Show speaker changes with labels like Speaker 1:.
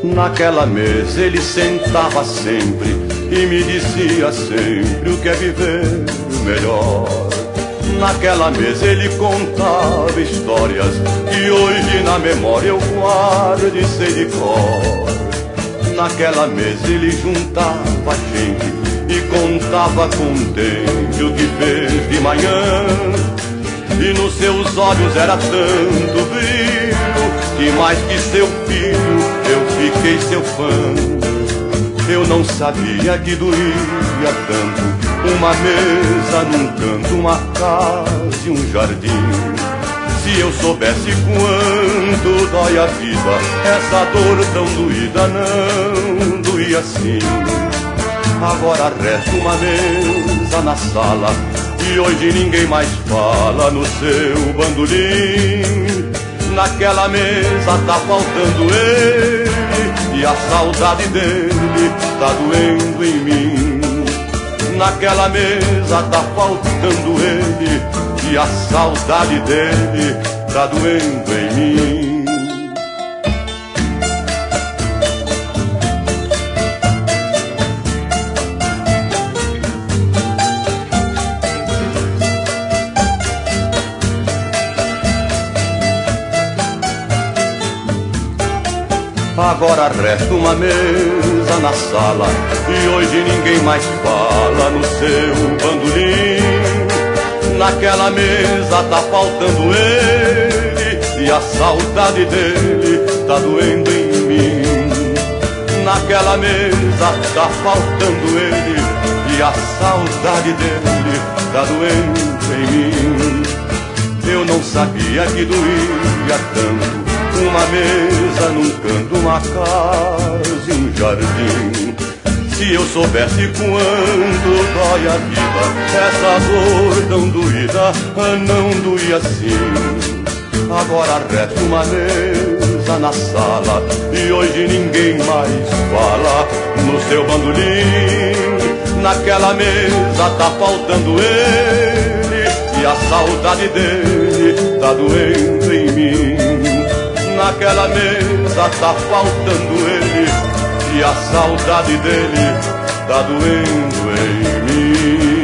Speaker 1: Naquela mesa ele sentava sempre e me dizia sempre o que é viver melhor. Naquela mesa ele contava histórias que hoje na memória eu guardo e sei de cor. Naquela mesa ele juntava gente e contava contente o que fez de manhã. E nos seus olhos era tanto brilho que mais que seu filho eu fiquei seu fã. Eu não sabia que doía tanto uma mesa num canto, uma casa e um jardim. Se eu soubesse quanto dói a vida, essa dor tão doída não doía assim. Agora resta uma mesa na sala e hoje ninguém mais fala no seu bandolim. Naquela mesa tá faltando ele e a saudade dele tá doendo em mim. Naquela mesa tá faltando ele e a saudade dele tá doendo em mim. Agora resta uma mesa na sala e hoje ninguém mais fala no seu bandolim. Naquela mesa tá faltando ele e a saudade dele tá doendo em mim. Naquela mesa tá faltando ele e a saudade dele tá doendo em mim. Eu não sabia que doía tanto uma mesa num canto, uma casa e um jardim. Se eu soubesse quanto dói a vida, essa dor tão doída não doía assim. Agora resta uma mesa na sala e hoje ninguém mais fala no seu bandolim. Naquela mesa tá faltando ele e a saudade dele tá doendo em mim. Naquela mesa tá faltando ele e a saudade dele tá doendo em mim.